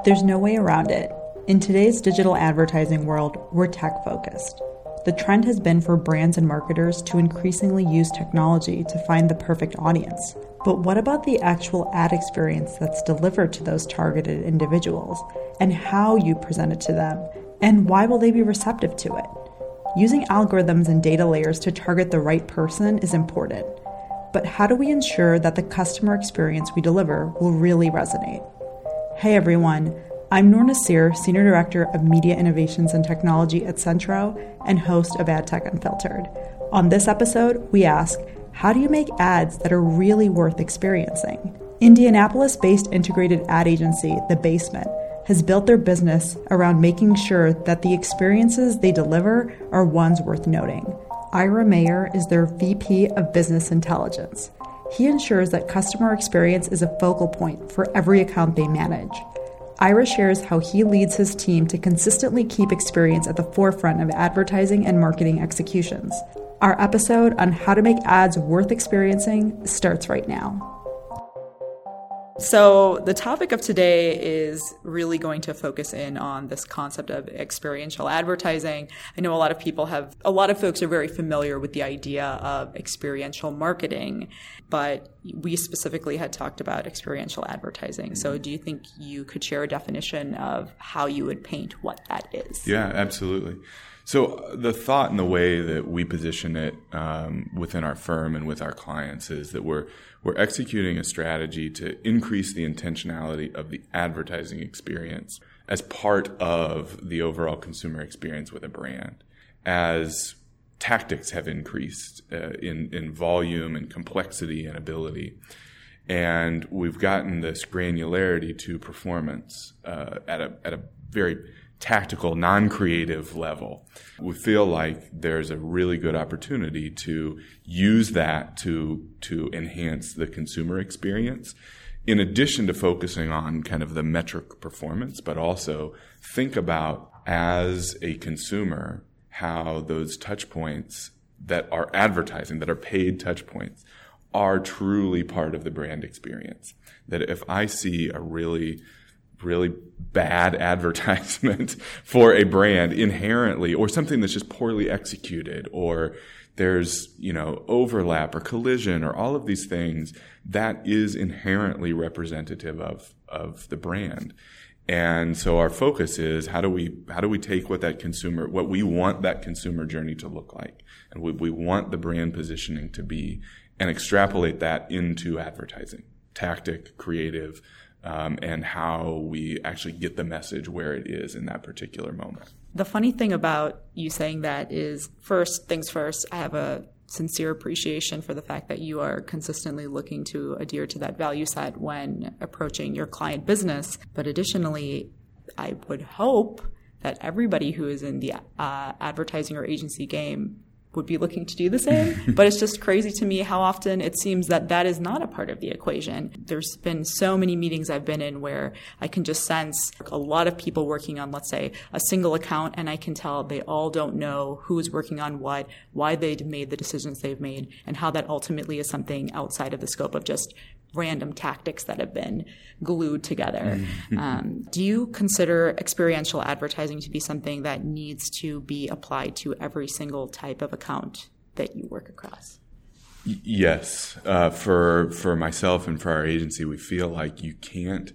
There's no way around it. In today's digital advertising world, we're tech-focused. The trend has been for brands and marketers to increasingly use technology to find the perfect audience. But what about the actual ad experience that's delivered to those targeted individuals, and how you present it to them, and why will they be receptive to it? Using algorithms and data layers to target the right person is important. But how do we ensure that the customer experience we deliver will really resonate? Hey everyone, I'm Noor Nasir, Senior Director of Media Innovations and Technology at Centro and host of Ad Tech Unfiltered. On this episode, we ask, how do you make ads that are really worth experiencing? Indianapolis-based integrated ad agency, The Basement, has built their business around making sure that the experiences they deliver are ones worth noting. Ira Mayer is their VP of Business Intelligence. He ensures that customer experience is a focal point for every account they manage. Ira shares how he leads his team to consistently keep experience at the forefront of advertising and marketing executions. Our episode on how to make ads worth experiencing starts right now. So the topic of today is really going to focus in on this concept of experiential advertising. I know a lot of folks are very familiar with the idea of experiential marketing, but we specifically had talked about experiential advertising. So do you think you could share a definition of how you would paint what that is? Yeah, absolutely. So the thought and the way that we position it within our firm and with our clients is that we're executing a strategy to increase the intentionality of the advertising experience as part of the overall consumer experience with a brand. As tactics have increased in volume and complexity and ability, and we've gotten this granularity to performance at a very tactical, non-creative level. We feel like there's a really good opportunity to use that to enhance the consumer experience, in addition to focusing on kind of the metric performance, but also think about, as a consumer, how those touch points that are advertising, that are paid touch points, are truly part of the brand experience. That if I see a really bad advertisement for a brand inherently, or something that's just poorly executed, or there's, overlap or collision or all of these things, that is inherently representative of the brand. And so our focus is how do we take what we want that consumer journey to look like, and what we want the brand positioning to be, and extrapolate that into advertising, tactic, creative, and how we actually get the message where it is in that particular moment. The funny thing about you saying that is, first things first, I have a sincere appreciation for the fact that you are consistently looking to adhere to that value set when approaching your client business. But additionally, I would hope that everybody who is in the advertising or agency game would be looking to do the same. But it's just crazy to me how often it seems that is not a part of the equation. There's been so many meetings I've been in where I can just sense a lot of people working on, let's say, a single account, and I can tell they all don't know who's working on what, why they made the decisions they've made, and how that ultimately is something outside of the scope of just random tactics that have been glued together. Do you consider experiential advertising to be something that needs to be applied to every single type of account that you work across? Yes. For myself and for our agency, we feel like you can't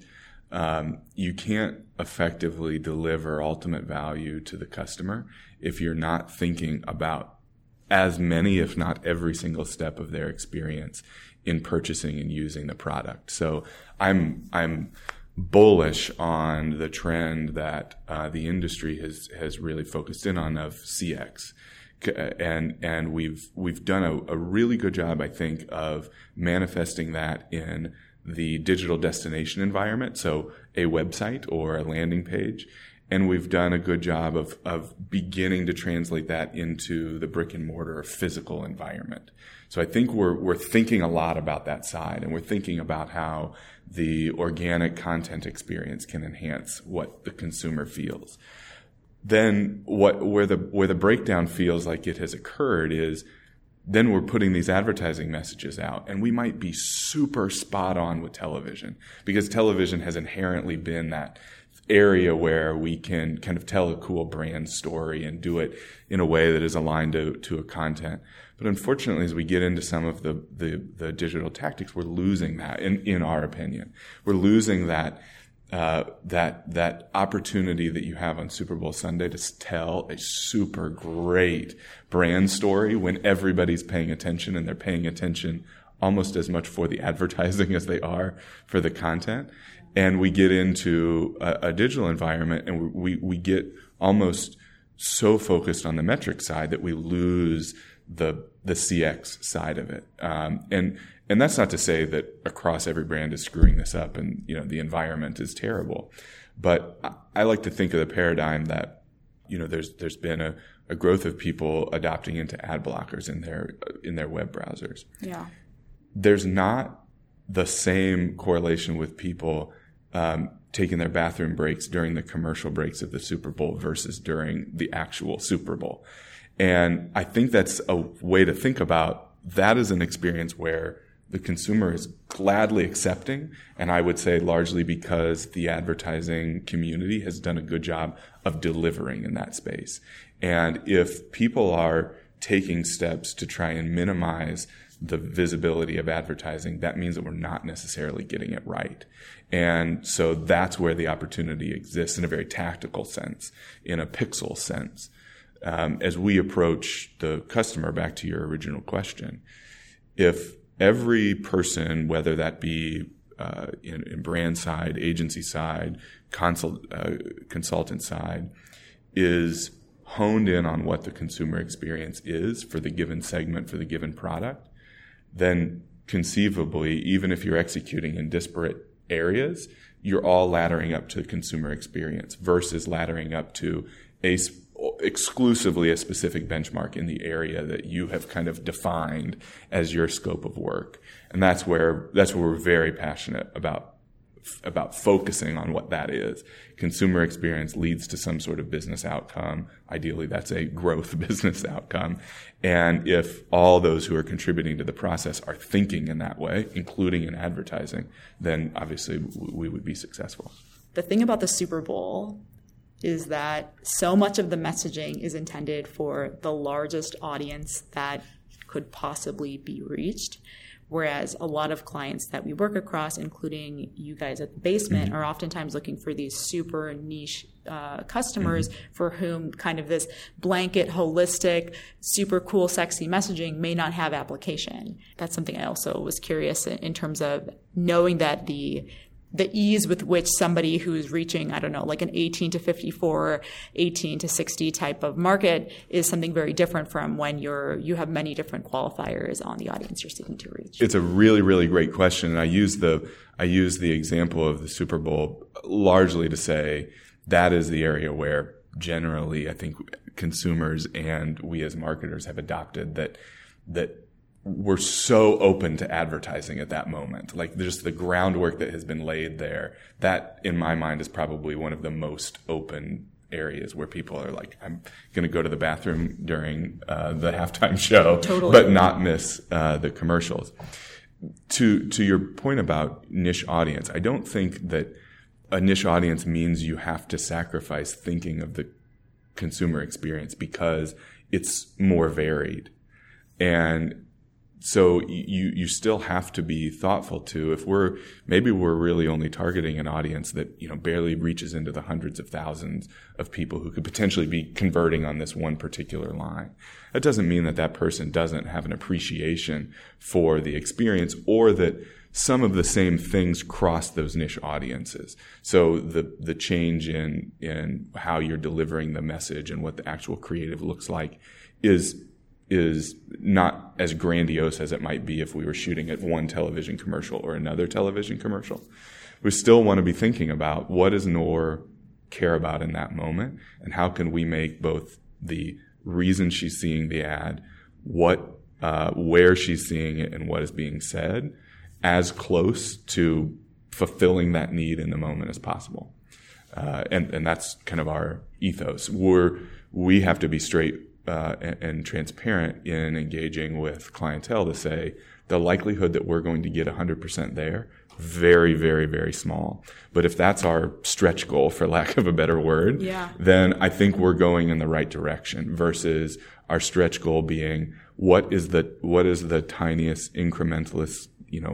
effectively deliver ultimate value to the customer if you're not thinking about as many, if not every single step of their experience in purchasing and using the product. So I'm bullish on the trend that the industry has really focused in on, of CX. And we've done a really good job, I think, of manifesting that in the digital destination environment, so a website or a landing page. And we've done a good job of beginning to translate that into the brick and mortar physical environment. So I think we're thinking a lot about that side, and we're thinking about how the organic content experience can enhance what the consumer feels. Then where the breakdown feels like it has occurred is then we're putting these advertising messages out, and we might be super spot on with television, because television has inherently been that area where we can kind of tell a cool brand story and do it in a way that is aligned to a content. But unfortunately, as we get into some of the digital tactics, we're losing that, in our opinion. We're losing that opportunity that you have on Super Bowl Sunday to tell a super great brand story when everybody's paying attention, and they're paying attention almost as much for the advertising as they are for the content. And we get into a digital environment, and we get almost so focused on the metric side that we lose the CX side of it. And that's not to say that across every brand is screwing this up and, the environment is terrible. But I like to think of the paradigm that, there's been a growth of people adopting into ad blockers in their web browsers. Yeah. There's not the same correlation with people taking their bathroom breaks during the commercial breaks of the Super Bowl versus during the actual Super Bowl. And I think that's a way to think about that as an experience where the consumer is gladly accepting, and I would say largely because the advertising community has done a good job of delivering in that space. And if people are taking steps to try and minimize the visibility of advertising, that means that we're not necessarily getting it right. And so that's where the opportunity exists in a very tactical sense, in a pixel sense. As we approach the customer, back to your original question, if every person, whether that be in brand side, agency side, consultant side, is honed in on what the consumer experience is for the given segment, for the given product, then conceivably, even if you're executing in disparate areas, you're all laddering up to the consumer experience versus laddering up to exclusively a specific benchmark in the area that you have kind of defined as your scope of work. And that's where we're very passionate about focusing on what that is. Consumer experience leads to some sort of business outcome. Ideally, that's a growth business outcome. And if all those who are contributing to the process are thinking in that way, including in advertising, then obviously we would be successful. The thing about the Super Bowl is that so much of the messaging is intended for the largest audience that could possibly be reached. Whereas a lot of clients that we work across, including you guys at the Basement, are oftentimes looking for these super niche customers for whom kind of this blanket, holistic, super cool, sexy messaging may not have application. That's something I also was curious in terms of knowing that the ease with which somebody who's reaching, I don't know, like an 18 to 54, 18 to 60 type of market is something very different from when you have many different qualifiers on the audience you're seeking to reach. It's a really, really great question. And I use the example of the Super Bowl largely to say that is the area where generally I think consumers and we as marketers have adopted that we're so open to advertising at that moment. Like just the groundwork that has been laid there, that in my mind is probably one of the most open areas where people are like, I'm going to go to the bathroom during the halftime show, but not miss the commercials. To your point about niche audience, I don't think that a niche audience means you have to sacrifice thinking of the consumer experience because it's more varied. And so you still have to be thoughtful too. If we're really only targeting an audience that, barely reaches into the hundreds of thousands of people who could potentially be converting on this one particular line. That doesn't mean that person doesn't have an appreciation for the experience or that some of the same things cross those niche audiences. So the change in how you're delivering the message and what the actual creative looks like is not as grandiose as it might be if we were shooting at one television commercial or another television commercial. We still want to be thinking about what does Noor care about in that moment, and how can we make both the reason she's seeing the ad, where she's seeing it, and what is being said as close to fulfilling that need in the moment as possible. And that's kind of our ethos. We have to be straight and transparent in engaging with clientele to say the likelihood that we're going to get 100% there, very, very, very small. But if that's our stretch goal, for lack of a better word, then I think we're going in the right direction versus our stretch goal being what is the tiniest incrementalist,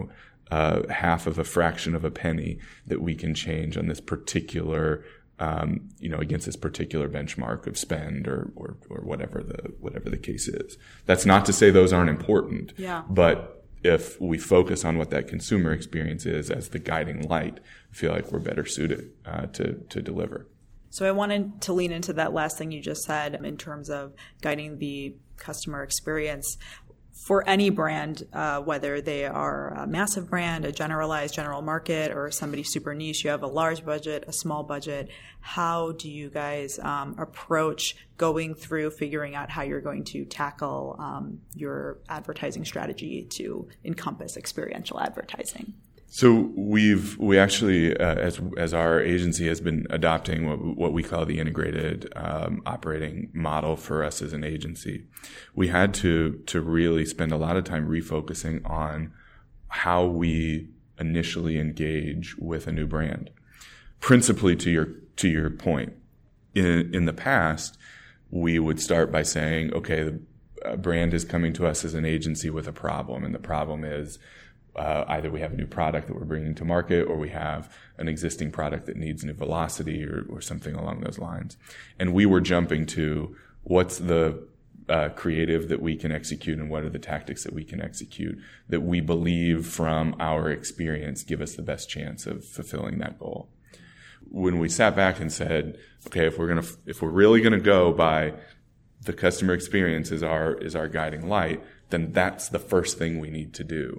half of a fraction of a penny that we can change on this particular against this particular benchmark of spend or whatever the case is. That's not to say those aren't important. But if we focus on what that consumer experience is as the guiding light, I feel like we're better suited to deliver. So I wanted to lean into that last thing you just said in terms of guiding the customer experience. For any brand, whether they are a massive brand, a generalized general market, or somebody super niche, you have a large budget, a small budget, how do you guys approach going through figuring out how you're going to tackle your advertising strategy to encompass experiential advertising? So we actually, as our agency has been adopting what we call the integrated operating model for us as an agency, we had to really spend a lot of time refocusing on how we initially engage with a new brand. Principally to your point, in the past, we would start by saying, okay, a brand is coming to us as an agency with a problem, and the problem is either we have a new product that we're bringing to market, or we have an existing product that needs new velocity or something along those lines. And we were jumping to what's the creative that we can execute and what are the tactics that we can execute that we believe from our experience give us the best chance of fulfilling that goal. When we sat back and said, okay, if we're really going to go by the customer experience is our guiding light, then that's the first thing we need to do.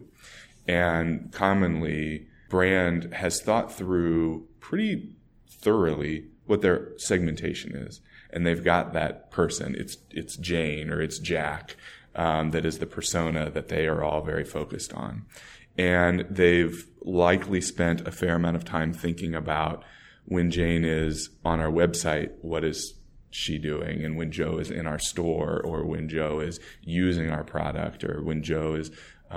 And commonly, brand has thought through pretty thoroughly what their segmentation is. And they've got that person. It's Jane or it's Jack that is the persona that they are all very focused on. And they've likely spent a fair amount of time thinking about when Jane is on our website, what is she doing? And when Joe is in our store, or when Joe is using our product, or when Joe is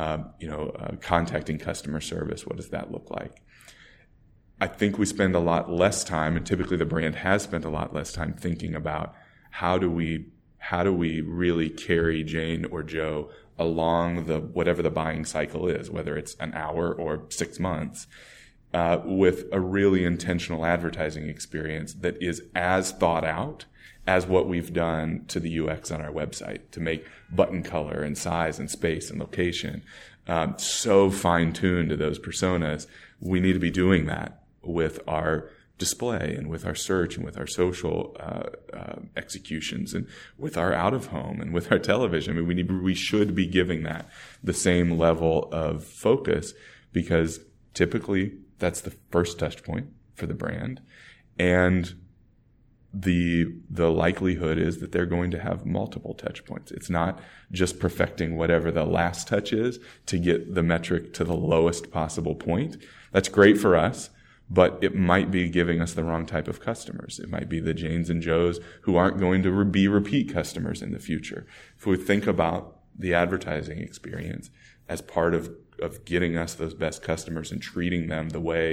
contacting customer service, what does that look like? I think we spend a lot less time, and typically the brand has spent a lot less time thinking about how do we really carry Jane or Joe along whatever the buying cycle is, whether it's an hour or 6 months, with a really intentional advertising experience that is as thought out as what we've done to the UX on our website to make button color and size and space and location so fine-tuned to those personas. We need to be doing that with our display and with our search and with our social executions and with our out-of-home and with our television. I mean, we should be giving that the same level of focus, because typically that's the first touch point for the brand. And the likelihood is that they're going to have multiple touch points. It's not just perfecting whatever the last touch is to get the metric to the lowest possible point. That's great for us, but it might be giving us the wrong type of customers. It might be the Janes and Joes who aren't going to be repeat customers in the future. If we think about the advertising experience as part of getting us those best customers and treating them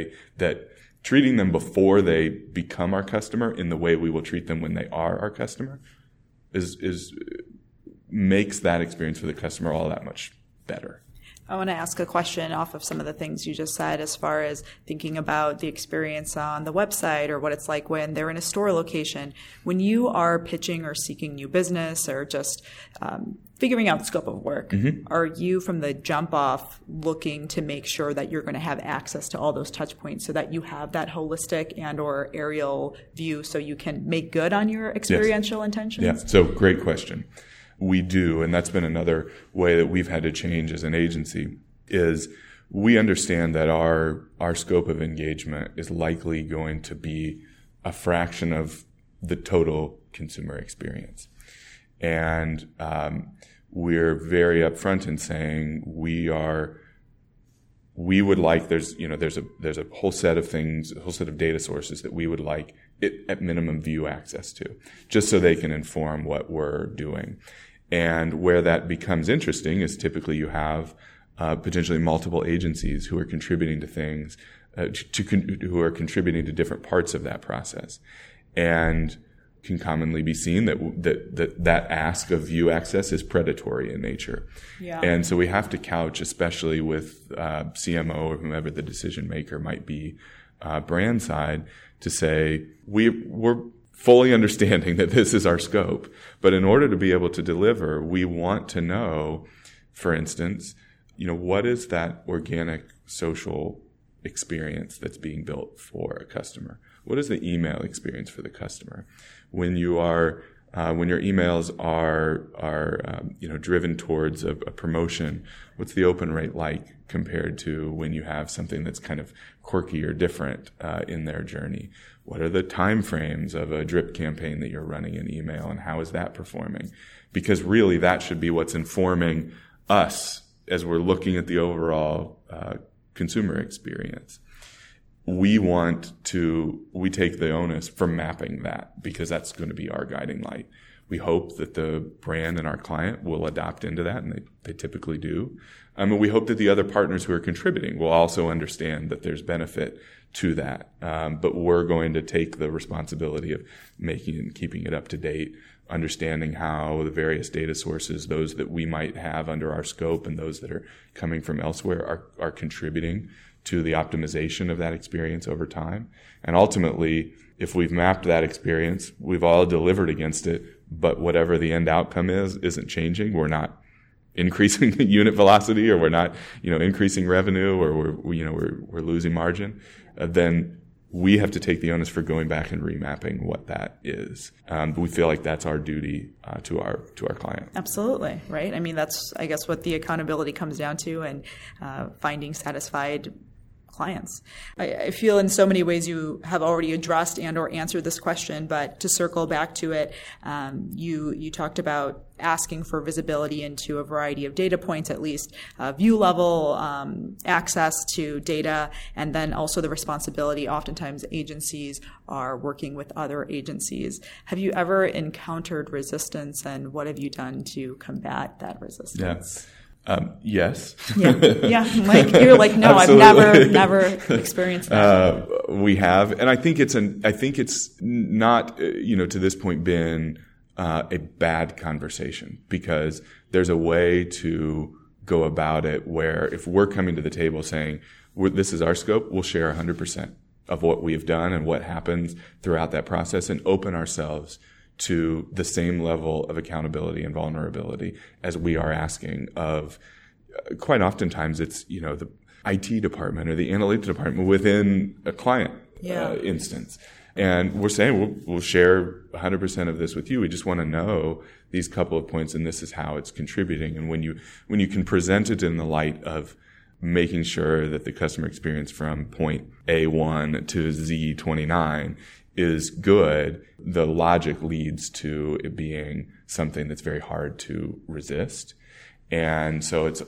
before they become our customer in the way we will treat them when they are our customer makes that experience for the customer all that much better. I want to ask a question off of some of the things you just said as far as thinking about the experience on the website or what it's like when they're in a store location. When you are pitching or seeking new business or just figuring out the scope of work, are you from the jump off looking to make sure that you're going to have access to all those touch points so that you have that holistic and or aerial view so you can make good on your experiential intentions? Yeah, so great question. We do, and that's been another way that we've had to change as an agency, is we understand that our scope of engagement is likely going to be a fraction of the total consumer experience. And we're very upfront in saying we are we would like, there's a whole set of things, a whole set of data sources that we would like it at minimum view access to, just so they can inform what we're doing. And where that becomes interesting is typically you have potentially multiple agencies who are contributing to things, who are contributing to different parts of that process, and can commonly be seen that ask of view access is predatory in nature. Yeah. And so we have to couch, especially with CMO or whomever the decision maker might be, brand side, to say we're fully understanding that this is our scope, but in order to be able to deliver, we want to know, for instance, what is that organic social experience that's being built for a customer? What is the email experience for the customer? When you are, when your emails are driven towards a promotion, what's the open rate like compared to when you have something that's kind of quirky or different in their journey? What are the time frames of a drip campaign that you're running in email, and how is that performing? Because really that should be what's informing us as we're looking at the overall consumer experience. We take the onus for mapping that, because that's going to be our guiding light. We hope that the brand and our client will adopt into that, and they typically do. And we hope that the other partners who are contributing will also understand that there's benefit to that. But we're going to take the responsibility of making and keeping it up to date, understanding how the various data sources, those that we might have under our scope and those that are coming from elsewhere, are contributing to the optimization of that experience over time. And ultimately, if we've mapped that experience, we've all delivered against it, but whatever the end outcome isn't changing. We're not increasing the unit velocity, or we're not, increasing revenue, or we're losing margin. Then we have to take the onus for going back and remapping what that is. We feel like that's our duty to our client. Absolutely, right? I mean, that's, I guess, what the accountability comes down to, and finding satisfied clients. I feel in so many ways you have already addressed and or answered this question, but to circle back to it, you talked about asking for visibility into a variety of data points, at least view level, access to data, and then also the responsibility. Oftentimes agencies are working with other agencies. Have you ever encountered resistance, and what have you done to combat that resistance? Yeah. Yes. Yeah. You're like, no, I've never experienced that. We have, and I think it's not, to this point been a bad conversation, because there's a way to go about it where if we're coming to the table saying this is our scope, we'll share 100% of what we've done and what happens throughout that process, and open ourselves to the same level of accountability and vulnerability as we are asking of. Quite oftentimes it's, the IT department or the analytics department within a client instance. And we're saying we'll share 100% of this with you. We just want to know these couple of points, and this is how it's contributing. And when you can present it in the light of making sure that the customer experience from point A1 to Z29 is good, the logic leads to it being something that's very hard to resist. And so it's,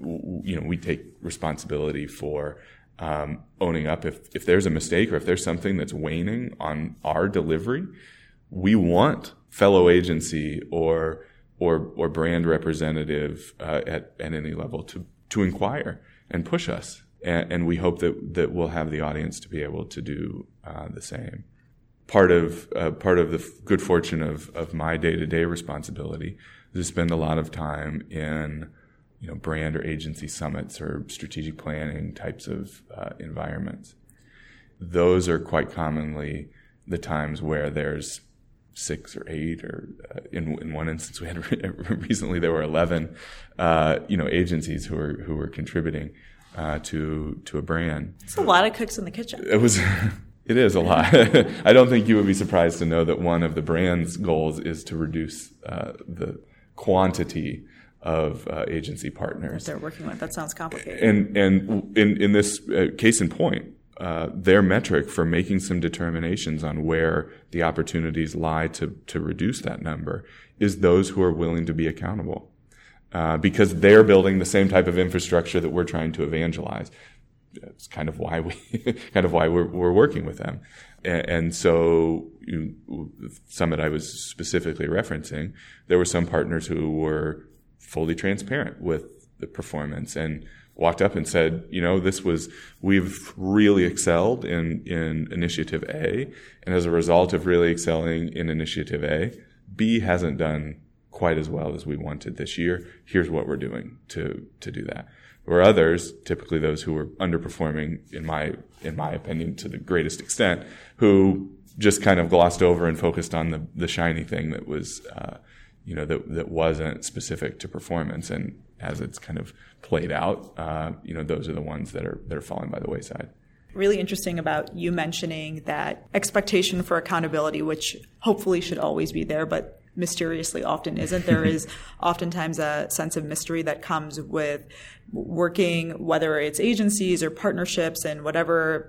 we take responsibility for owning up if there's a mistake, or if there's something that's waning on our delivery. We want fellow agency or brand representative at any level to inquire and push us, and we hope that we'll have the audience to be able to do the same. Part of the good fortune of my day-to-day responsibility is to spend a lot of time in brand or agency summits or strategic planning types of environments. Those are quite commonly the times where there's 6 or 8, or in one instance we had recently there were 11 agencies who were contributing to a brand. It's a lot of cooks in the kitchen. It is a lot. I don't think you would be surprised to know that one of the brand's goals is to reduce the quantity of agency partners that they're working with. That sounds complicated. And in this case in point, their metric for making some determinations on where the opportunities lie to reduce that number is those who are willing to be accountable. Because they're building the same type of infrastructure that we're trying to evangelize. it's kind of why we're working with them. And so Summit I was specifically referencing, there were some partners who were fully transparent with the performance and walked up and said, we've really excelled in initiative A. And as a result of really excelling in initiative A, B hasn't done quite as well as we wanted this year. Here's what we're doing to do that. Or others, typically those who were underperforming, in my opinion, to the greatest extent, who just kind of glossed over and focused on the shiny thing that was, that wasn't specific to performance. And as it's kind of played out, those are the ones that are falling by the wayside. Really interesting about you mentioning that expectation for accountability, which hopefully should always be there, but mysteriously often isn't. There is oftentimes a sense of mystery that comes with working, whether it's agencies or partnerships, and whatever,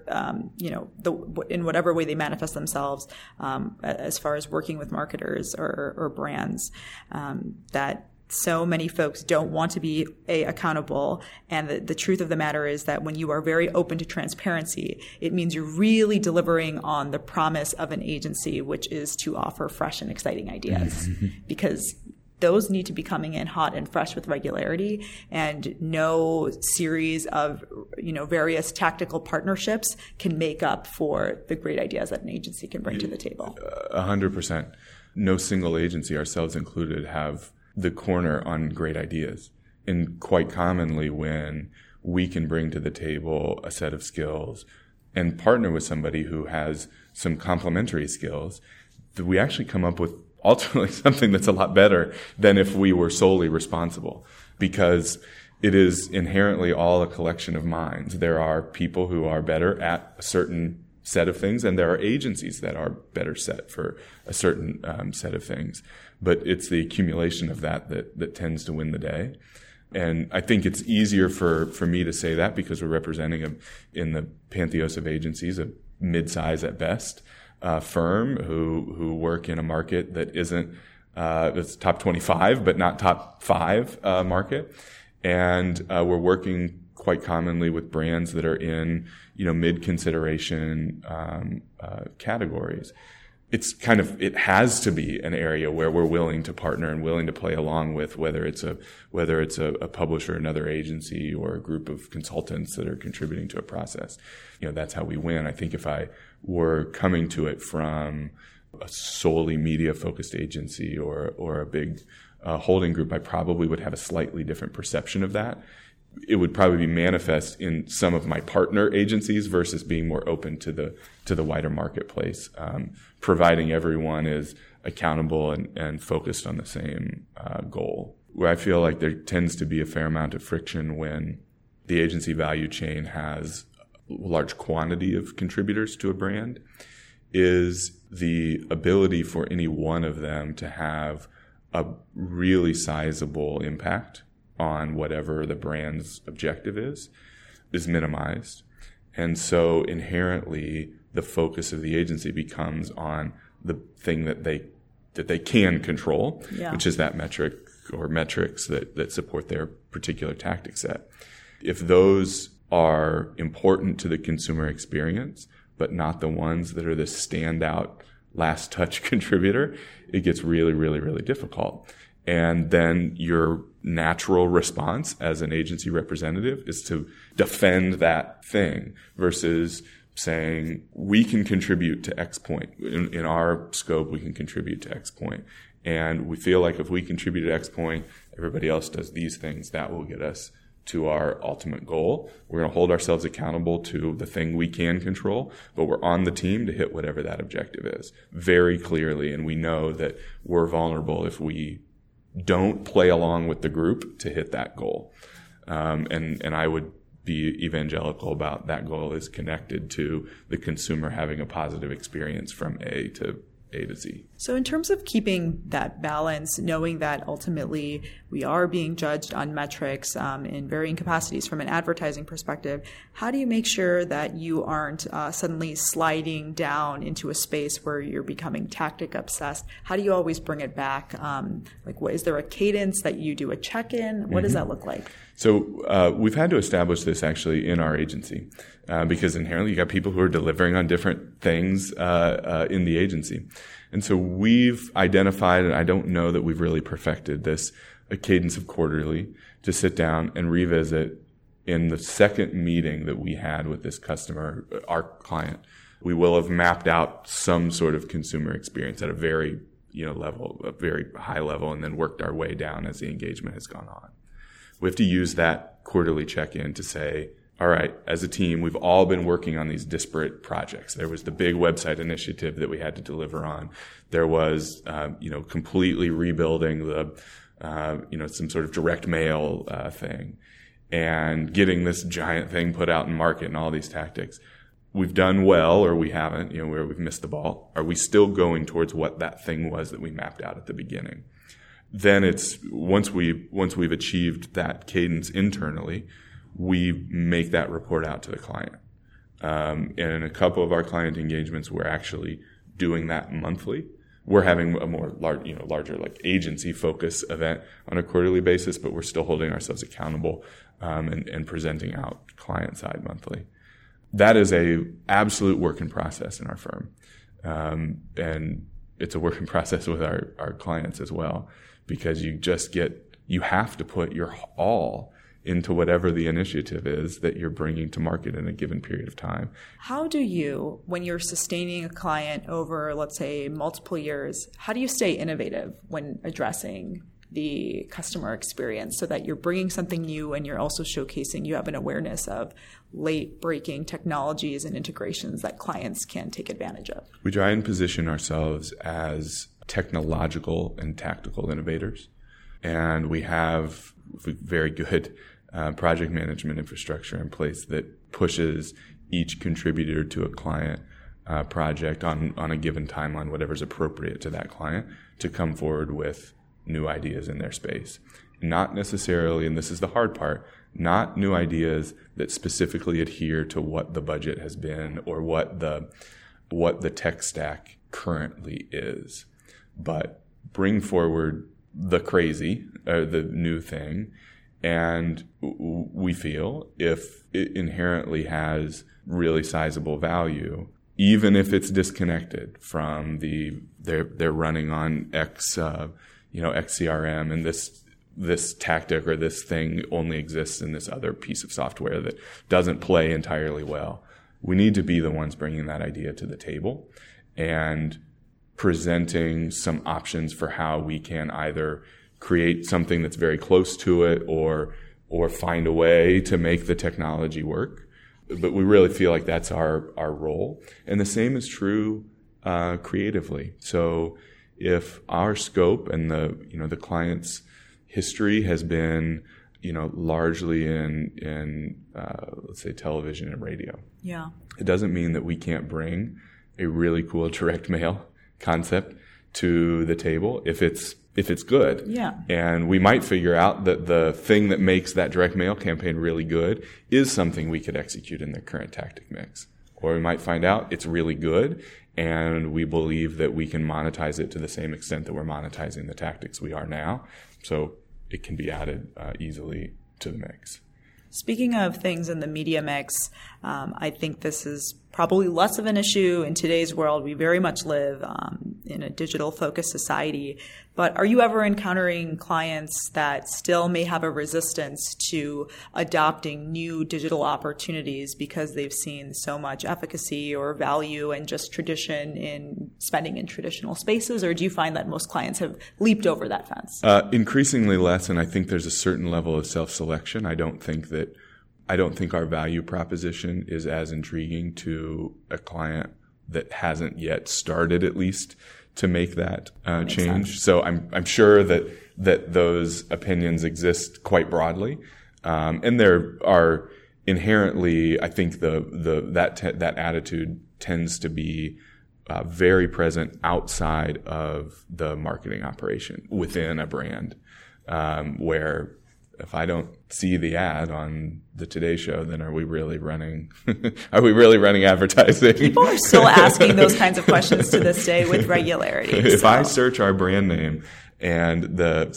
in whatever way they manifest themselves, as far as working with marketers or brands, that so many folks don't want to be accountable. And the truth of the matter is that when you are very open to transparency, it means you're really delivering on the promise of an agency, which is to offer fresh and exciting ideas, because those need to be coming in hot and fresh with regularity, and no series of, various tactical partnerships can make up for the great ideas that an agency can bring to the table. 100%. No single agency, ourselves included, have the corner on great ideas. And quite commonly, when we can bring to the table a set of skills and partner with somebody who has some complementary skills, we actually come up with ultimately something that's a lot better than if we were solely responsible, because it is inherently all a collection of minds. There are people who are better at a certain set of things, and there are agencies that are better set for a certain set of things. But it's the accumulation of that tends to win the day. And I think it's easier for me to say that because we're representing in the pantheos of agencies, a mid-size at best firm who work in a market that isn't that's top 25 but not top 5 market, and we're working quite commonly with brands that are in mid-consideration categories. It has to be an area where we're willing to partner and willing to play along with, whether it's a publisher, another agency, or a group of consultants that are contributing to a process. That's how we win. I think if I were coming to it from a solely media-focused agency or a big holding group, I probably would have a slightly different perception of that. It would probably be manifest in some of my partner agencies versus being more open to the wider marketplace, providing everyone is accountable and focused on the same goal. Where I feel like there tends to be a fair amount of friction when the agency value chain has a large quantity of contributors to a brand is the ability for any one of them to have a really sizable impact on whatever the brand's objective is minimized. And so inherently the focus of the agency becomes on the thing that they can control, which is that metric or metrics that support their particular tactic set. If those are important to the consumer experience, but not the ones that are the standout last touch contributor, it gets really, really, really difficult. And then your natural response as an agency representative is to defend that thing versus saying, we can contribute to X point. In our scope, we can contribute to X point. And we feel like if we contribute to X point, everybody else does these things, that will get us to our ultimate goal. We're going to hold ourselves accountable to the thing we can control, but we're on the team to hit whatever that objective is very clearly. And we know that we're vulnerable if we don't play along with the group to hit that goal. And I would be evangelical about that goal is connected to the consumer having a positive experience from A A to Z. So in terms of keeping that balance, knowing that ultimately we are being judged on metrics in varying capacities from an advertising perspective, how do you make sure that you aren't suddenly sliding down into a space where you're becoming tactic obsessed? How do you always bring it back? Is there a cadence that you do a check-in? What does that look like? So we've had to establish this actually in our agency because inherently you got people who are delivering on different things in the agency. And so we've identified, and I don't know that we've really perfected this, a cadence of quarterly to sit down and revisit in the second meeting that we had with this customer, our client. We will have mapped out some sort of consumer experience at a very level, a very high level, and then worked our way down as the engagement has gone on. We have to use that quarterly check-in to say, all right, as a team, we've all been working on these disparate projects. There was the big website initiative that we had to deliver on. There was, completely rebuilding the, some sort of direct mail thing and getting this giant thing put out in market and all these tactics. We've done well, or we haven't, where we've missed the ball. Are we still going towards what that thing was that we mapped out at the beginning? Then it's once we've achieved that cadence internally, we make that report out to the client. And in a couple of our client engagements, we're actually doing that monthly. We're having a more larger like agency focus event on a quarterly basis, but we're still holding ourselves accountable and presenting out client side monthly. That is a absolute work in process in our firm. And it's a work in process with our clients as well, because you have to put your all into whatever the initiative is that you're bringing to market in a given period of time. How do you, when you're sustaining a client over, let's say, multiple years, how do you stay innovative when addressing the customer experience so that you're bringing something new and you're also showcasing you have an awareness of late-breaking technologies and integrations that clients can take advantage of? We try and position ourselves as technological and tactical innovators. And we have very good project management infrastructure in place that pushes each contributor to a client project on a given timeline, whatever's appropriate to that client, to come forward with new ideas in their space. Not necessarily, and this is the hard part, not new ideas that specifically adhere to what the budget has been or what the tech stack currently is, but bring forward the crazy, or the new thing. And we feel if it inherently has really sizable value, even if it's disconnected from they're running on X CRM, and this tactic or this thing only exists in this other piece of software that doesn't play entirely well. We need to be the ones bringing that idea to the table and presenting some options for how we can either create something that's very close to it or find a way to make the technology work. But we really feel like that's our role. And the same is true creatively. So if our scope and the client's history has been largely in let's say television and radio. Yeah. It doesn't mean that we can't bring a really cool direct mail concept to the table if it's good. Yeah. And we might figure out that the thing that makes that direct mail campaign really good is something we could execute in the current tactic mix. Or we might find out it's really good and we believe that we can monetize it to the same extent that we're monetizing the tactics we are now. So it can be added easily to the mix. Speaking of things in the media mix, I think this is probably less of an issue in today's world. We very much live in a digital-focused society. But are you ever encountering clients that still may have a resistance to adopting new digital opportunities because they've seen so much efficacy or value and just tradition in spending in traditional spaces? Or do you find that most clients have leaped over that fence? Increasingly less, and I think there's a certain level of self-selection. I don't think our value proposition is as intriguing to a client that hasn't yet started, at least, to make that change. Sense. So I'm sure that those opinions exist quite broadly, and there are inherently, I think that attitude tends to be very present outside of the marketing operation within a brand, where if I don't see the ad on the Today Show, then are we really running advertising? People are still asking those kinds of questions to this day with regularity. If I search our brand name and I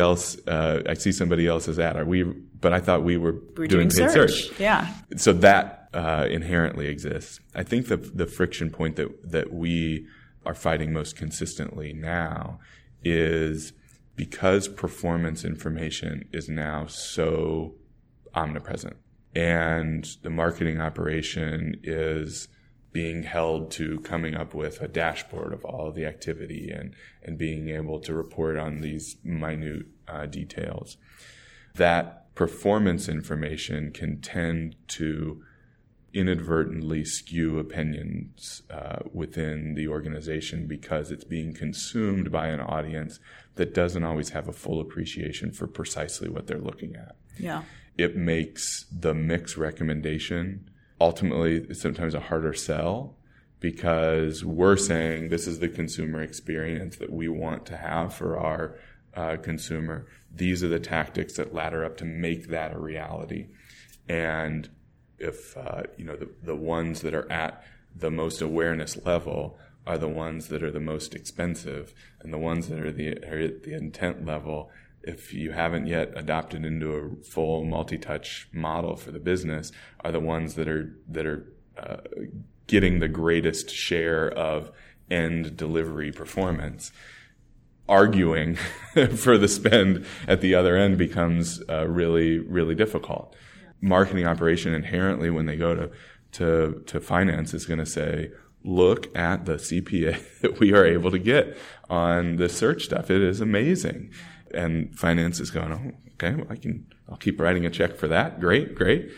see somebody else's ad, but I thought we were doing paid search. Yeah. So that inherently exists. I think the friction point that we are fighting most consistently now is because performance information is now so omnipresent and the marketing operation is being held to coming up with a dashboard of all of the activity and being able to report on these minute details, that performance information can tend to inadvertently skew opinions within the organization because it's being consumed by an audience that doesn't always have a full appreciation for precisely what they're looking at. Yeah. It makes the mix recommendation ultimately sometimes a harder sell because we're saying this is the consumer experience that we want to have for our consumer. These are the tactics that ladder up to make that a reality. And if the ones that are at the most awareness level are the ones that are the most expensive, and the ones that are at the intent level, if you haven't yet adopted into a full multi-touch model for the business, are the ones that are getting the greatest share of end delivery performance. Arguing for the spend at the other end becomes really, really difficult. Marketing operation inherently, when they go to finance, is going to say, look at the CPA that we are able to get on the search stuff. It is amazing. And finance is going, oh, okay, well, I'll keep writing a check for that. Great.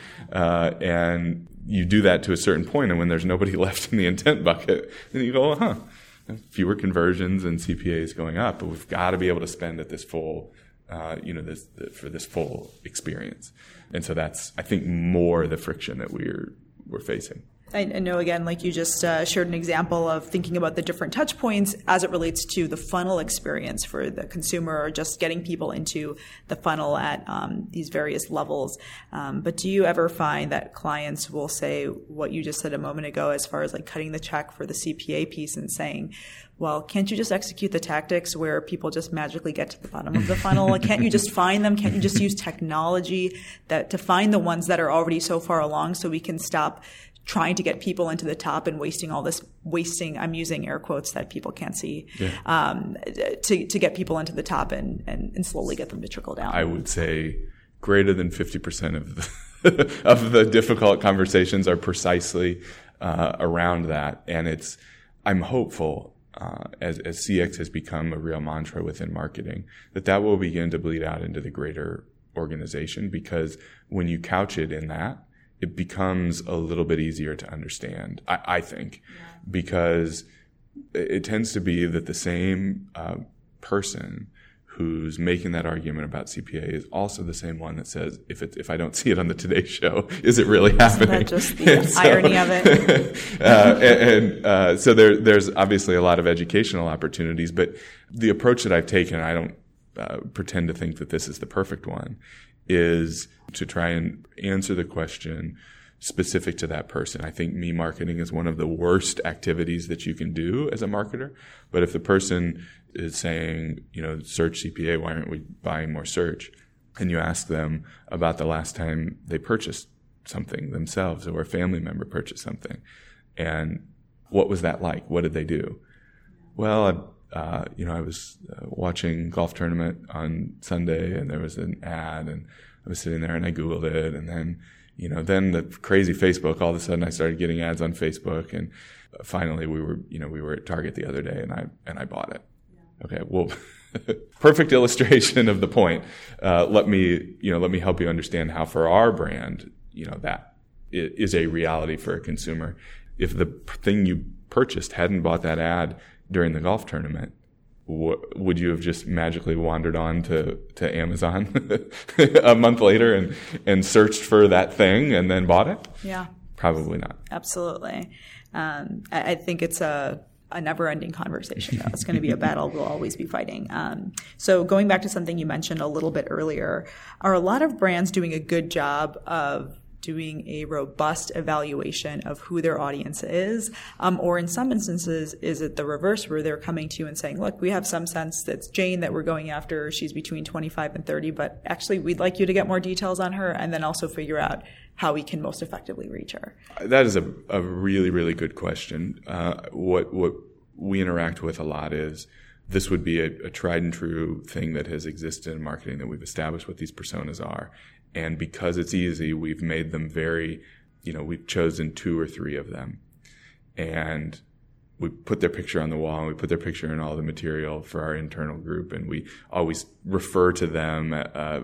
And you do that to a certain point, and when there's nobody left in the intent bucket, then you go, fewer conversions and CPAs going up, but we've got to be able to spend at this full, for this full experience. And so that's, I think, more the friction that we're facing. I know, again, like you just shared an example of thinking about the different touch points as it relates to the funnel experience for the consumer, or just getting people into the funnel at these various levels. But do you ever find that clients will say what you just said a moment ago as far as like cutting the check for the CPA piece and saying, well, can't you just execute the tactics where people just magically get to the bottom of the funnel? Like, can't you just find them? Can't you just use technology to find the ones that are already so far along so we can stop trying to get people into the top and wasting, I'm using air quotes that people can't see, to get people into the top and slowly get them to trickle down? I would say greater than 50% of the difficult conversations are precisely around that. And I'm hopeful, as CX has become a real mantra within marketing, that will begin to bleed out into the greater organization, because when you couch it in that, it becomes a little bit easier to understand, I think, because it tends to be that the same person who's making that argument about CPA is also the same one that says, if I don't see it on the Today Show, is it really happening? Isn't that just the irony of it? So there's obviously a lot of educational opportunities, but the approach that I've taken, I don't pretend to think that this is the perfect one, is to try and answer the question specific to that person. I think marketing is one of the worst activities that you can do as a marketer. But if the person is saying, search CPA, why aren't we buying more search? And you ask them about the last time they purchased something themselves, or a family member purchased something, and what was that like? What did they do? Well, I was watching golf tournament on Sunday, and there was an ad, and I was sitting there and I Googled it, and then, then the crazy Facebook, all of a sudden I started getting ads on Facebook, and finally we were at Target the other day, and I bought it. Yeah. Okay, well, perfect illustration of the point. Let me help you understand how for our brand, that is a reality for a consumer. If the thing you purchased hadn't bought that ad during the golf tournament, would you have just magically wandered on to Amazon a month later and searched for that thing and then bought it? Yeah. Probably not. Absolutely. I think it's a a never-ending conversation, though. It's going to be a battle we'll always be fighting. So going back to something you mentioned a little bit earlier, are a lot of brands doing a good job of doing a robust evaluation of who their audience is? Or in some instances, is it the reverse where they're coming to you and saying, look, we have some sense that's Jane that we're going after. She's between 25 and 30, but actually we'd like you to get more details on her and then also figure out how we can most effectively reach her? That is a really, really good question. What we interact with a lot is this would be a tried and true thing that has existed in marketing, that we've established what these personas are. And because it's easy, we've made them we've chosen 2 or 3 of them. And we put their picture on the wall, and we put their picture in all the material for our internal group. And we always refer to them,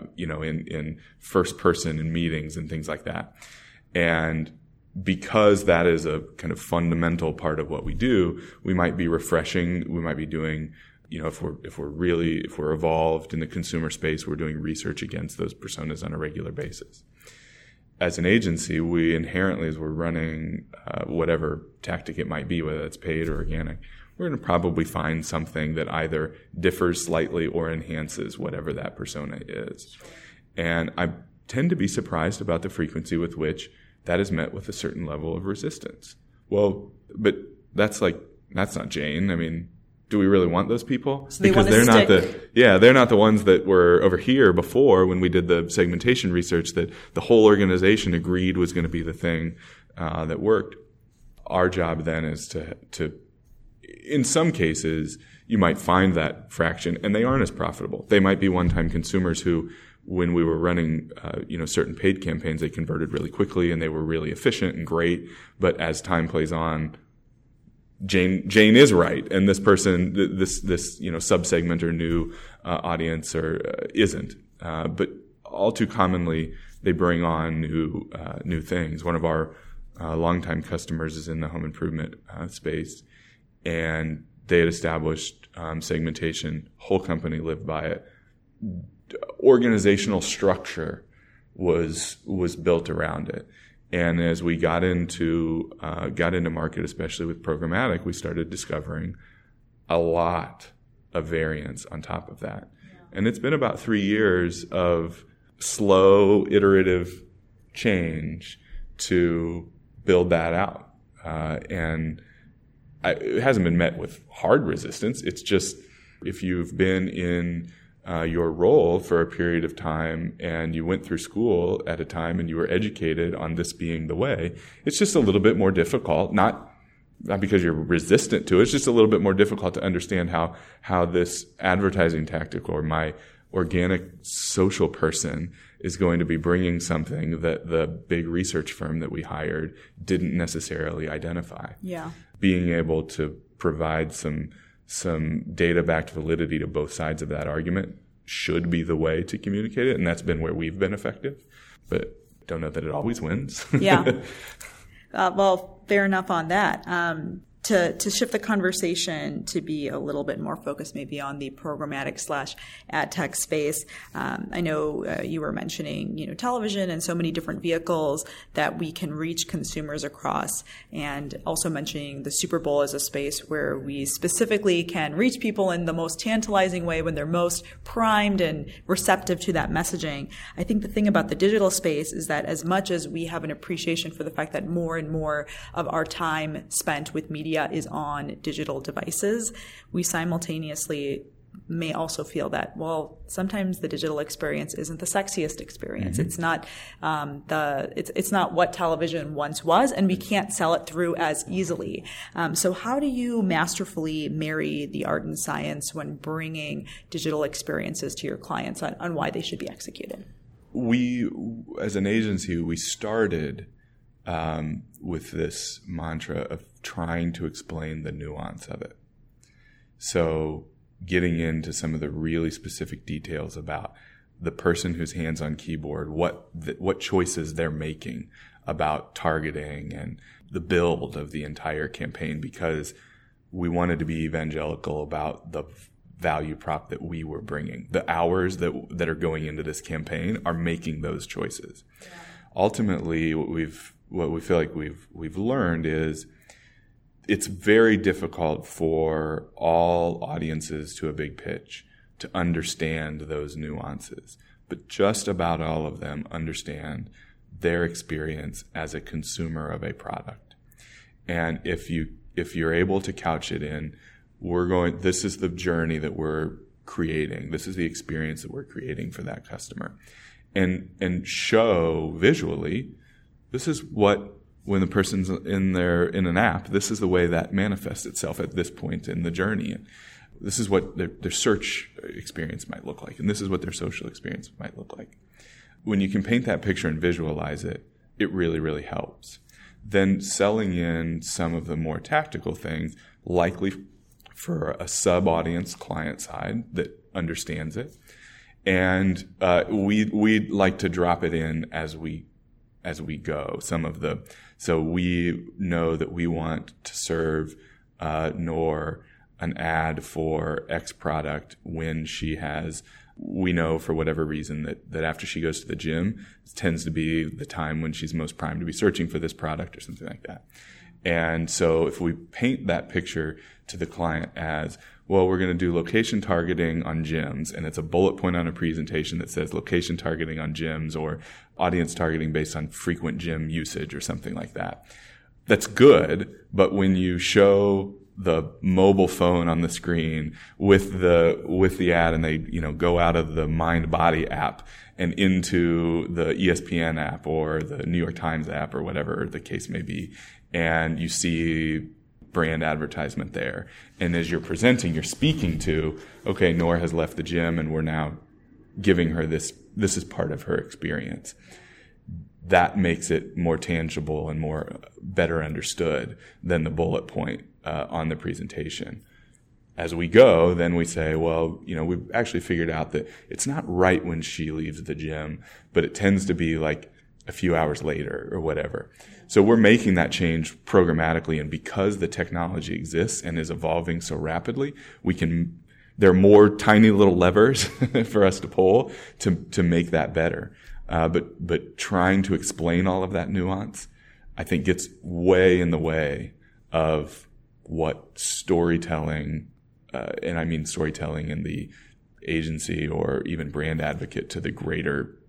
in first person in meetings and things like that. And because that is a kind of fundamental part of what we do, we might be refreshing, we might be doing, if we're evolved in the consumer space, we're doing research against those personas on a regular basis. As an agency, we inherently, as we're running whatever tactic it might be, whether it's paid or organic, we're going to probably find something that either differs slightly or enhances whatever that persona is. And I tend to be surprised about the frequency with which that is met with a certain level of resistance. Well, but that's not Jane. I mean, do we really want those people? So because they're not the ones that were over here before when we did the segmentation research that the whole organization agreed was going to be the thing that worked. Our job then is to in some cases, you might find that fraction and they aren't as profitable. They might be one-time consumers who, when we were running, certain paid campaigns, they converted really quickly and they were really efficient and great. But as time plays on, Jane is right, and this person, this subsegment or new audience isn't. But all too commonly, they bring on new things. One of our longtime customers is in the home improvement space, and they had established segmentation. Whole company lived by it. Organizational structure was built around it. And as we got into market, especially with programmatic, we started discovering a lot of variance on top of that. Yeah. And it's been about 3 years of slow, iterative change to build that out. It hasn't been met with hard resistance. It's just, if you've been in your role for a period of time and you went through school at a time and you were educated on this being the way, it's just a little bit more difficult, not because you're resistant to it, it's just a little bit more difficult to understand how this advertising tactic or my organic social person is going to be bringing something that the big research firm that we hired didn't necessarily identify. Yeah. Being able to provide some data-backed validity to both sides of that argument should be the way to communicate it, and that's been where we've been effective. But don't know that it always wins. Yeah. Well, fair enough on that. To shift the conversation to be a little bit more focused maybe on the programmatic / ad tech space. I know you were mentioning, television and so many different vehicles that we can reach consumers across, and also mentioning the Super Bowl as a space where we specifically can reach people in the most tantalizing way when they're most primed and receptive to that messaging. I think the thing about the digital space is that as much as we have an appreciation for the fact that more and more of our time spent with media is on digital devices, we simultaneously may also feel that, well, sometimes the digital experience isn't the sexiest experience. Mm-hmm. It's not it's not what television once was, and we can't sell it through as easily. So how do you masterfully marry the art and science when bringing digital experiences to your clients on why they should be executed? We, as an agency, we started with this mantra of trying to explain the nuance of it. So getting into some of the really specific details about the person whose hands on keyboard, what choices they're making about targeting and the build of the entire campaign, because we wanted to be evangelical about the value prop that we were bringing. The hours that are going into this campaign are making those choices. Yeah. Ultimately, what we feel like we've learned is it's very difficult for all audiences to a big pitch to understand those nuances, but just about all of them understand their experience as a consumer of a product. And if you're able to couch it in, this is the journey that we're creating. This is the experience that we're creating for that customer. And show visually, this is what, when the person's in an app, this is the way that manifests itself at this point in the journey. This is what their search experience might look like, and this is what their social experience might look like. When you can paint that picture and visualize it, it really, really helps. Then selling in some of the more tactical things, likely for a sub-audience client side that understands it. And we'd like to drop it in as we go. So we know that we want to serve Noor an ad for X product when we know for whatever reason that after she goes to the gym, it tends to be the time when she's most primed to be searching for this product or something like that. And so if we paint that picture to the client as, well, we're going to do location targeting on gyms, and it's a bullet point on a presentation that says location targeting on gyms or audience targeting based on frequent gym usage or something like that. That's good, but when you show the mobile phone on the screen with the ad, and they, go out of the MindBody app and into the ESPN app or the New York Times app or whatever the case may be, and you see brand advertisement there. And as you're presenting, you're speaking to, okay, Noor has left the gym and we're now giving her this is part of her experience. That makes it more tangible and better understood than the bullet point on the presentation. As we go, then we say, well, we've actually figured out that it's not right when she leaves the gym, but it tends to be like a few hours later or whatever. So we're making that change programmatically, and because the technology exists and is evolving so rapidly, there are more tiny little levers for us to pull to make that better. But trying to explain all of that nuance, I think, gets way in the way of what storytelling, and I mean storytelling in the agency or even brand advocate to the greater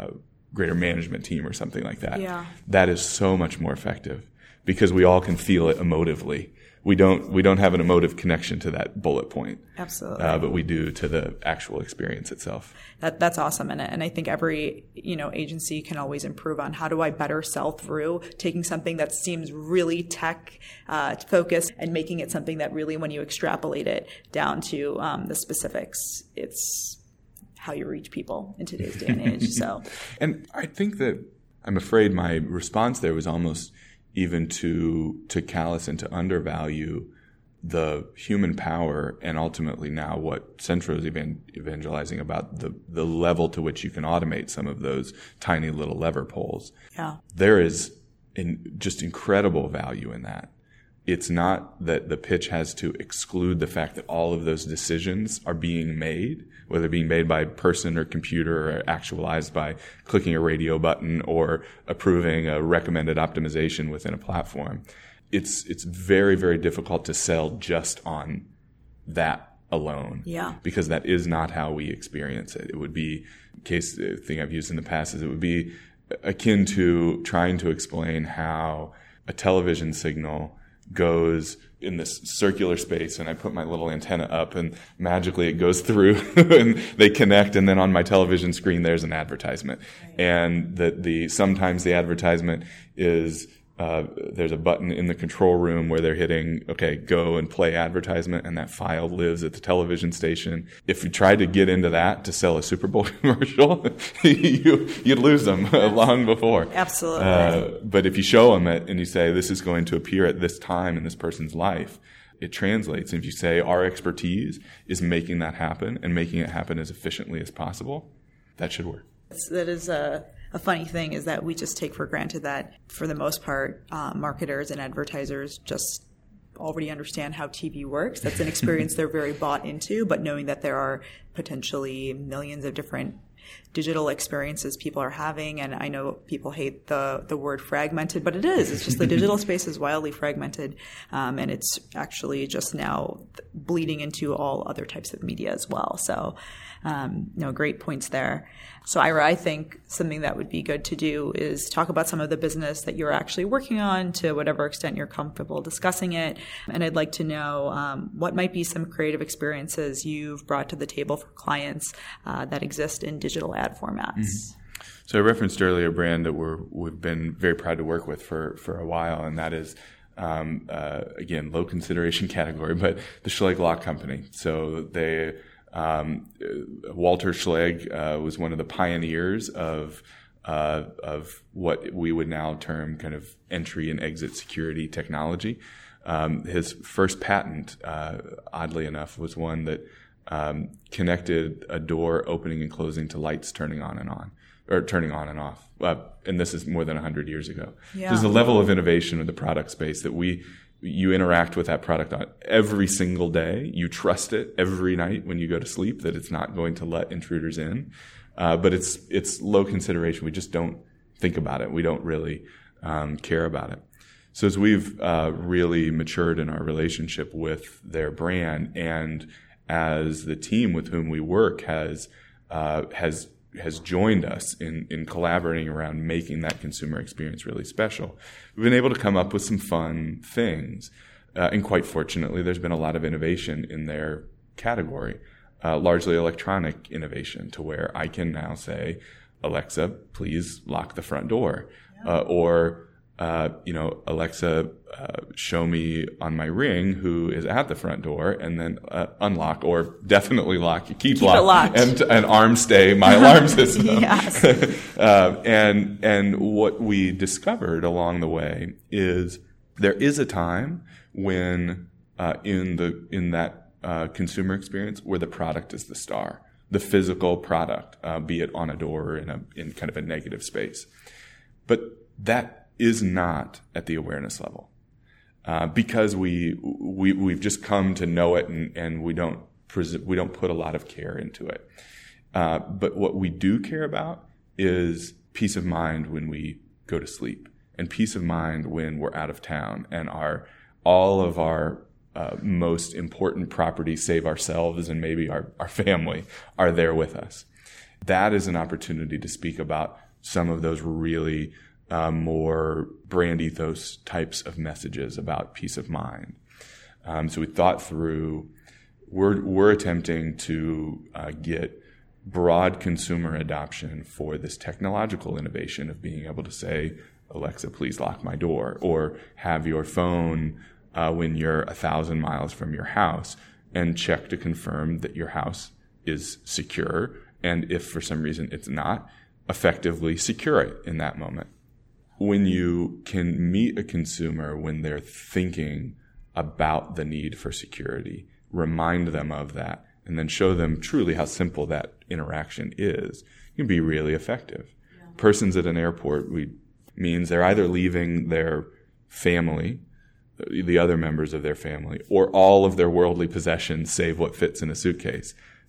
management team or something like that. Yeah. That is so much more effective because we all can feel it emotively. We don't have an emotive connection to that bullet point. Absolutely. But we do to the actual experience itself. That's awesome. And I think every, agency can always improve on how do I better sell through taking something that seems really tech focused and making it something that really, when you extrapolate it down to the specifics, it's how you reach people in today's day and age. So, and I think that I'm afraid my response there was almost even to callous and to undervalue the human power and ultimately now what Centro is evangelizing about the level to which you can automate some of those tiny little lever pulls. Yeah. There is just incredible value in that. It's not that the pitch has to exclude the fact that all of those decisions are being made, whether being made by person or computer or actualized by clicking a radio button or approving a recommended optimization within a platform. It's very, very difficult to sell just on that alone. Yeah. Because that is not how we experience it. It would be, the thing I've used in the past is it would be akin to trying to explain how a television signal goes in this circular space and I put my little antenna up and magically it goes through and they connect, and then on my television screen there's an advertisement. Right. And that sometimes the advertisement is there's a button in the control room where they're hitting, okay, go and play advertisement, and that file lives at the television station. If you tried to get into that to sell a Super Bowl commercial, you'd lose them long before. Absolutely. But if you show them it and you say, this is going to appear at this time in this person's life, it translates. And if you say our expertise is making that happen and making it happen as efficiently as possible, that should work. That is a funny thing is that we just take for granted that for the most part, marketers and advertisers just already understand how TV works. That's an experience they're very bought into, but knowing that there are potentially millions of different digital experiences people are having. And I know people hate the word fragmented, but it is. It's just the digital space is wildly fragmented. And it's actually just now bleeding into all other types of media as well. So, great points there. So Ira, I think something that would be good to do is talk about some of the business that you're actually working on to whatever extent you're comfortable discussing it. And I'd like to know what might be some creative experiences you've brought to the table for clients that exist in digital ad formats. Mm-hmm. So I referenced earlier a brand that we've been very proud to work with for a while, and that is again, low consideration category, but the Schlage Lock Company. So they Walter Schlage was one of the pioneers of what we would now term kind of entry and exit security technology. His first patent, oddly enough, was one that connected a door opening and closing to lights turning on and on, or turning on and off. And this is more than 100 years ago. Yeah. There's a level of innovation in the product space that you interact with that product on every single day. You trust it every night when you go to sleep that it's not going to let intruders in. But it's low consideration. We just don't think about it. We don't really care about it. So as we've really matured in our relationship with their brand, and as the team with whom we work has joined us in collaborating around making that consumer experience really special, we've been able to come up with some fun things. And quite fortunately, there's been a lot of innovation in their category, largely electronic innovation, to where I can now say, Alexa, please lock the front door. Yeah. Alexa, show me on my Ring who is at the front door, and then unlock, or definitely lock, keep locked, and arm stay my alarm system. Yes. And what we discovered along the way is there is a time when in that consumer experience where the product is the star, the physical product, be it on a door or in kind of a negative space, but that is not at the awareness level, because we've just come to know it, and we don't put a lot of care into it. But what we do care about is peace of mind when we go to sleep, and peace of mind when we're out of town, and all of our most important properties, save ourselves and maybe our family, are there with us. That is an opportunity to speak about some of those really more brand ethos types of messages about peace of mind. So we thought through, we're attempting to get broad consumer adoption for this technological innovation of being able to say, Alexa, please lock my door, or have your phone when you're 1,000 miles from your house and check to confirm that your house is secure. And if for some reason it's not, effectively secure it in that moment. When you can meet a consumer when they're thinking about the need for security, remind them of that, and then show them truly how simple that interaction is, you can be really effective. Yeah. Persons at an airport means they're either leaving their family, the other members of their family, or all of their worldly possessions, save what fits in a suitcase,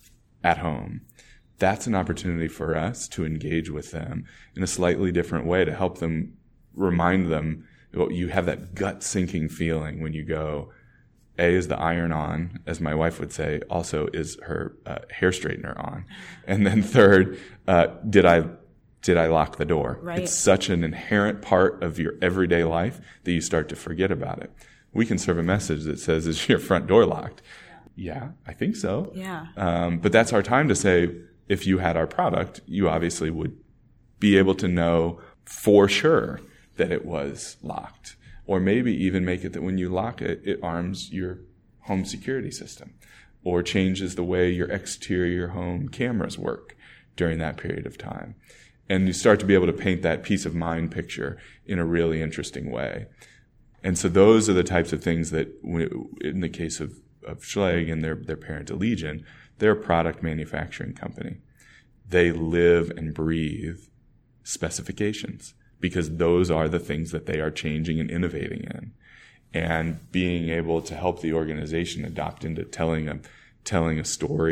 at home. That's an opportunity for us to engage with them in a slightly different way, to help them, remind them, you have that gut sinking feeling when you go, A, is the iron on, as my wife would say, also is her hair straightener on. And then third, did I lock the door? Right. It's such an inherent part of your everyday life that you start to forget about it. We can serve a message that says, is your front door locked? Yeah, I think so. Yeah. But that's our time to say, if you had our product, you obviously would be able to know for sure that it was locked. Or maybe even make it that when you lock it, it arms your home security system, or changes the way your exterior home cameras work during that period of time. And you start to be able to paint that peace of mind picture in a really interesting way. And so those are the types of things that, in the case of Schlage and their parent Allegion, they're a product manufacturing company. They live and breathe specifications, because those are the things that they are changing and innovating in. And being able to help the organization adopt into telling a story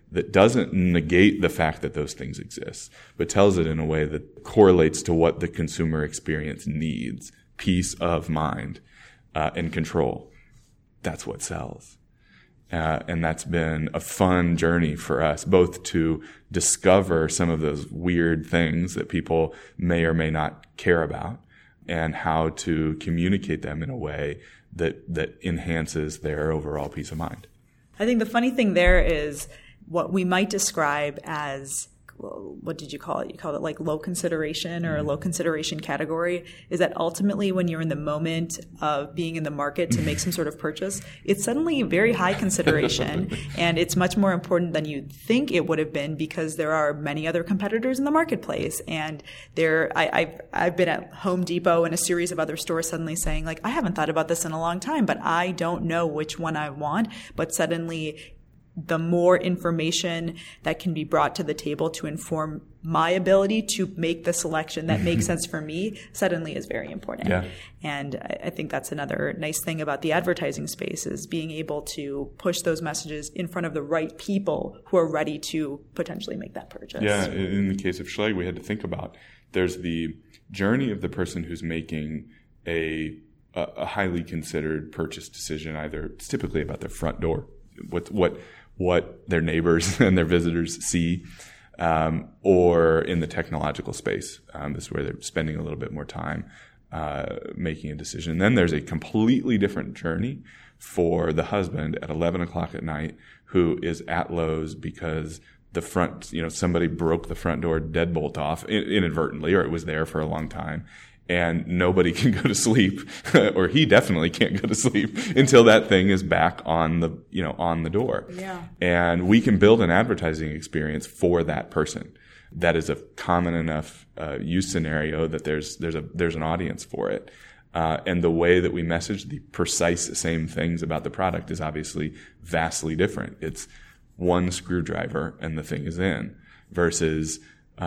that doesn't negate the fact that those things exist, but tells it in a way that correlates to what the consumer experience needs: peace of mind and control. That's what sells. And that's been a fun journey for us, both to discover some of those weird things that people may or may not care about, and how to communicate them in a way that enhances their overall peace of mind. I think the funny thing there is what we might describe as, what did you call it? You called it like low consideration or a low consideration category, is that ultimately when you're in the moment of being in the market to make some sort of purchase, it's suddenly very high consideration and it's much more important than you think it would have been, because there are many other competitors in the marketplace. And I've been at Home Depot and a series of other stores suddenly saying, like, I haven't thought about this in a long time, but I don't know which one I want. But suddenly the more information that can be brought to the table to inform my ability to make the selection that makes sense for me suddenly is very important. Yeah. And I think that's another nice thing about the advertising space, is being able to push those messages in front of the right people who are ready to potentially make that purchase. Yeah, in the case of Schlage, we had to think about, there's the journey of the person who's making a highly considered purchase decision. Either it's typically about their front door, what their neighbors and their visitors see, or in the technological space. This is where they're spending a little bit more time making a decision. And then there's a completely different journey for the husband at 11 o'clock at night who is at Lowe's because somebody broke the front door deadbolt off inadvertently, or it was there for a long time. And nobody can go to sleep, or he definitely can't go to sleep until that thing is back on the door. Yeah. And we can build an advertising experience for that person that is a common enough use scenario that there's an audience for it. And the way that we message the precise same things about the product is obviously vastly different. It's one screwdriver and the thing is in, versus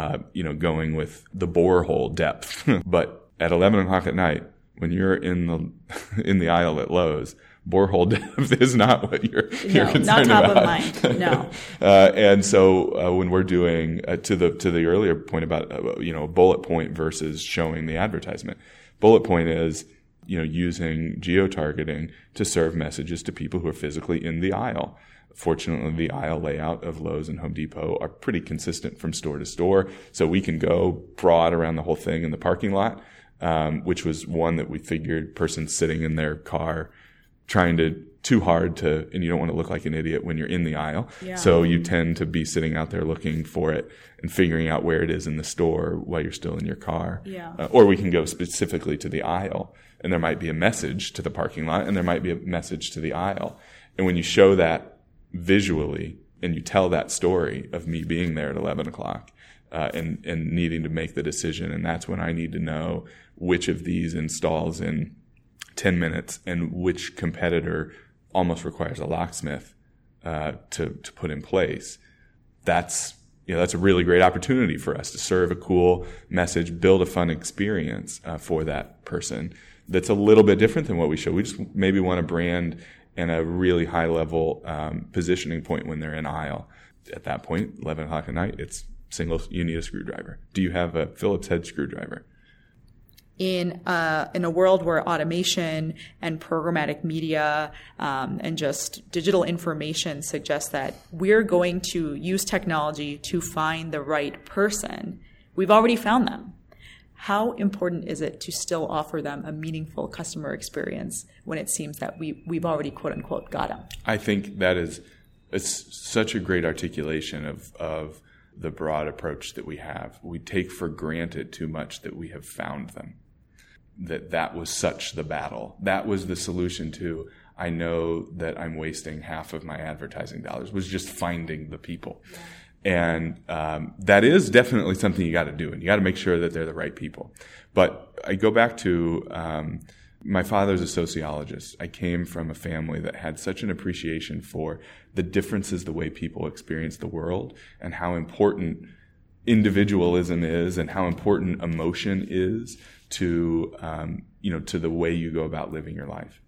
going with the borehole depth. But at 11 o'clock at night, when you're in the aisle at Lowe's, borehole depth is not what you're concerned about. Not top of mind. No. And so when we're doing to the earlier point about bullet point versus showing the advertisement, bullet point is using geo-targeting to serve messages to people who are physically in the aisle. Fortunately, the aisle layout of Lowe's and Home Depot are pretty consistent from store to store, so we can go broad around the whole thing in the parking lot, which was one that we figured, person sitting in their car trying too hard to, and you don't want to look like an idiot when you're in the aisle. Yeah. So you tend to be sitting out there looking for it and figuring out where it is in the store while you're still in your car. Yeah. Or we can go specifically to the aisle, and there might be a message to the parking lot, and there might be a message to the aisle. And when you show that visually and you tell that story of me being there at 11 o'clock and needing to make the decision, and that's when I need to know which of these installs in 10 minutes and which competitor almost requires a locksmith to put in place. That's a really great opportunity for us to serve a cool message, build a fun experience for that person that's a little bit different than what we show. We just maybe want to brand and a really high level positioning point when they're in aisle. At that point, 11 o'clock at night, it's single, you need a screwdriver. Do you have a Phillips head screwdriver? In a world where automation and programmatic media and just digital information suggests that we're going to use technology to find the right person, we've already found them. How important is it to still offer them a meaningful customer experience when it seems that we've already, quote unquote, got them? I think it's such a great articulation of the broad approach that we have. We take for granted too much that we have found them. That was such the battle. That was the solution to, I know that I'm wasting half of my advertising dollars, was just finding the people. Yeah. And that is definitely something you got to do, and you got to make sure that they're the right people. But I go back to my father's a sociologist. I came from a family that had such an appreciation for the differences, the way people experience the world, and how important individualism is, and how important emotion is to the way you go about living your life.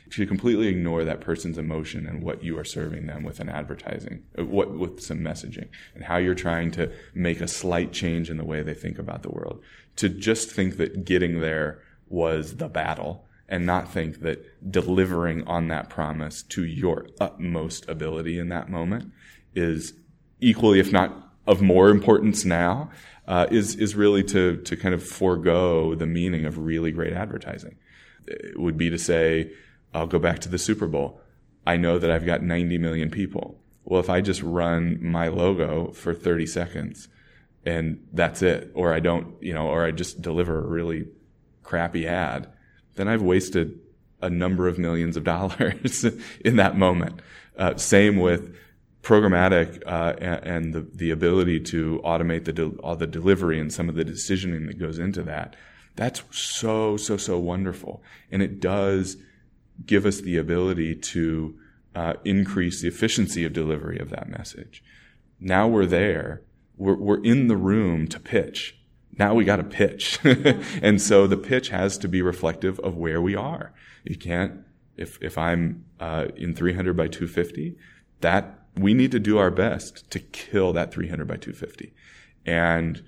to completely ignore that person's emotion and what you are serving them with an advertising, with some messaging, and how you're trying to make a slight change in the way they think about the world. To just think that getting there was the battle, and not think that delivering on that promise to your utmost ability in that moment is equally, if not of more importance now, is really to kind of forego the meaning of really great advertising. It would be to say, I'll go back to the Super Bowl. I know that I've got 90 million people. Well, if I just run my logo for 30 seconds and that's it, or I don't, or I just deliver a really crappy ad, then I've wasted a number of millions of dollars in that moment. Same with programmatic and the ability to automate all the delivery and some of the decisioning that goes into that. That's so wonderful. And it does give us the ability to increase the efficiency of delivery of that message. Now we're there. We're in the room to pitch. Now we got to pitch. And so the pitch has to be reflective of where we are. You can't, if I'm in 300 by 250, that we need to do our best to kill that 300 by 250. And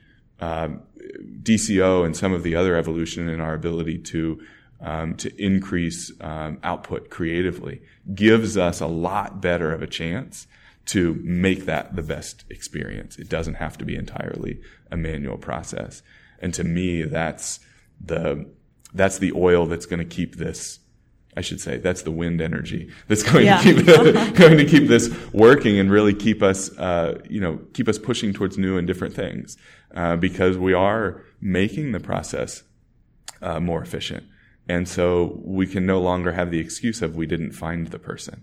DCO and some of the other evolution in our ability to increase output creatively gives us a lot better of a chance to make that the best experience. It doesn't have to be entirely a manual process. And to me, that's the oil that's going to keep this, I should say, that's the wind energy that's going to keep this working and really keep us pushing towards new and different things, because we are making the process more efficient. And so we can no longer have the excuse of we didn't find the person.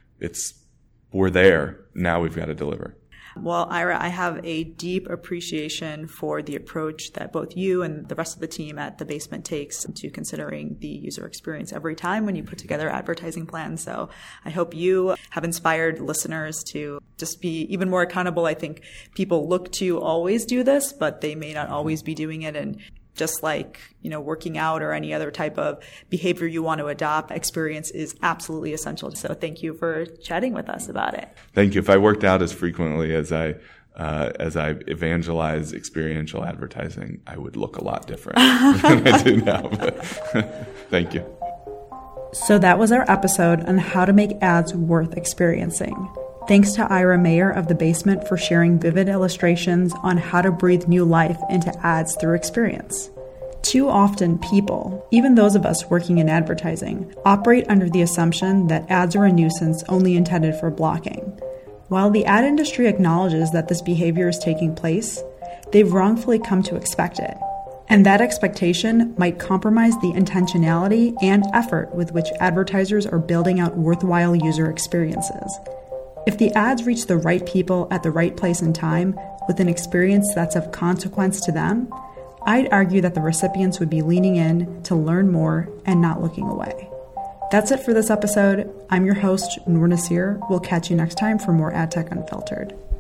We're there. Now we've got to deliver. Well, Ira, I have a deep appreciation for the approach that both you and the rest of the team at The Basement takes to considering the user experience every time when you put together advertising plans. So I hope you have inspired listeners to just be even more accountable. I think people look to always do this, but they may not always be doing it. And just like, working out or any other type of behavior you want to adopt, experience is absolutely essential. So thank you for chatting with us about it. Thank you. If I worked out as frequently as I evangelize experiential advertising, I would look a lot different than I do now. But thank you. So that was our episode on how to make ads worth experiencing. Thanks to Ira Mayer of The Basement for sharing vivid illustrations on how to breathe new life into ads through experience. Too often people, even those of us working in advertising, operate under the assumption that ads are a nuisance only intended for blocking. While the ad industry acknowledges that this behavior is taking place, they've wrongfully come to expect it. And that expectation might compromise the intentionality and effort with which advertisers are building out worthwhile user experiences. If the ads reach the right people at the right place and time with an experience that's of consequence to them, I'd argue that the recipients would be leaning in to learn more and not looking away. That's it for this episode. I'm your host, Noor Nasir. We'll catch you next time for more AdTech Unfiltered.